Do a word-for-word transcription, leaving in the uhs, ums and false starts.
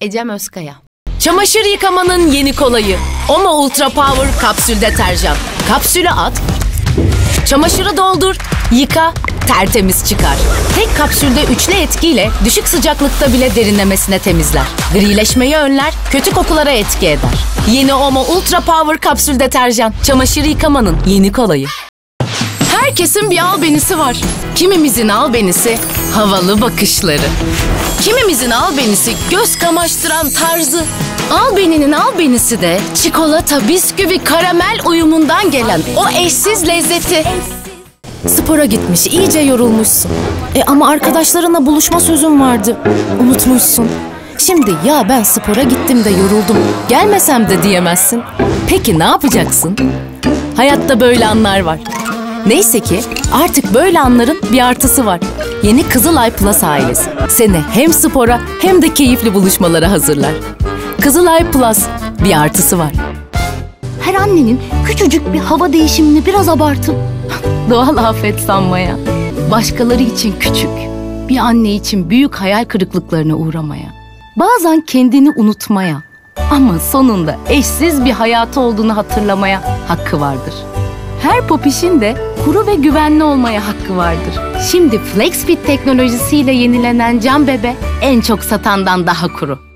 Ecem Özkaya. Çamaşır yıkamanın yeni kolayı. Omo Ultra Power kapsül deterjan. Kapsülü at, çamaşırı doldur, yıka, tertemiz çıkar. Tek kapsülde üçlü etkiyle düşük sıcaklıkta bile derinlemesine temizler. Grileşmeyi önler, kötü kokulara etki eder. Yeni Omo Ultra Power kapsül deterjan. Çamaşır yıkamanın yeni kolayı. Herkesin bir albenisi var. Kimimizin albenisi havalı bakışları. Kimimizin albenisi göz kamaştıran tarzı. Albeninin albenisi de çikolata, bisküvi, karamel uyumundan gelen o eşsiz lezzeti. Spora gitmiş, iyice yorulmuşsun. E ama arkadaşlarına buluşma sözün vardı. Unutmuşsun. Şimdi ya ben spora gittim de yoruldum, gelmesem de diyemezsin. Peki ne yapacaksın? Hayatta böyle anlar var. Neyse ki artık böyle anların bir artısı var. Yeni Kızılay Plus ailesi seni hem spora hem de keyifli buluşmalara hazırlar. Kızılay Plus, bir artısı var. Her annenin küçücük bir hava değişimini biraz abartın. Doğal afet sanmaya. Başkaları için küçük, bir anne için büyük hayal kırıklıklarına uğramaya. Bazen kendini unutmaya ama sonunda eşsiz bir hayatı olduğunu hatırlamaya hakkı vardır. Her popişin de kuru ve güvenli olmaya hakkı vardır. Şimdi FlexFit teknolojisiyle yenilenen Can Bebe en çok satandan daha kuru.